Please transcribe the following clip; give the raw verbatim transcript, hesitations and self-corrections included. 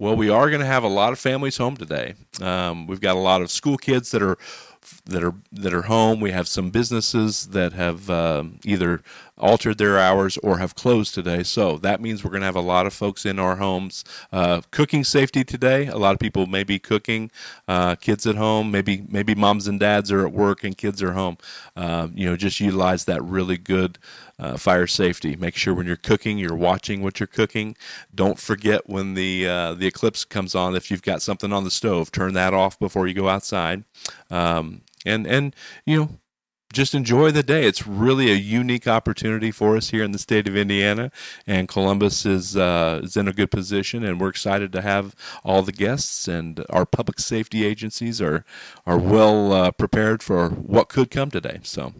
Well, we are going to have a lot of families home today. Um, we've got a lot of school kids that are that are that are home. We have some businesses that have um, either altered their hours or have closed today. So that means we're going to have a lot of folks in our homes. Uh, cooking safety today. A lot of people may be cooking. Uh, kids at home. Maybe maybe moms and dads are at work and kids are home. Uh, you know, just utilize that really good uh, fire safety. Make sure when you're cooking, you're watching what you're cooking. Don't forget when the uh, the eclipse comes on. If you've got something on the stove, turn that off before you go outside. Um, and and you know. Just enjoy the day. It's really a unique opportunity for us here in the state of Indiana, and Columbus is uh, is in a good position, and we're excited to have all the guests, and our public safety agencies are are well uh, prepared for what could come today. So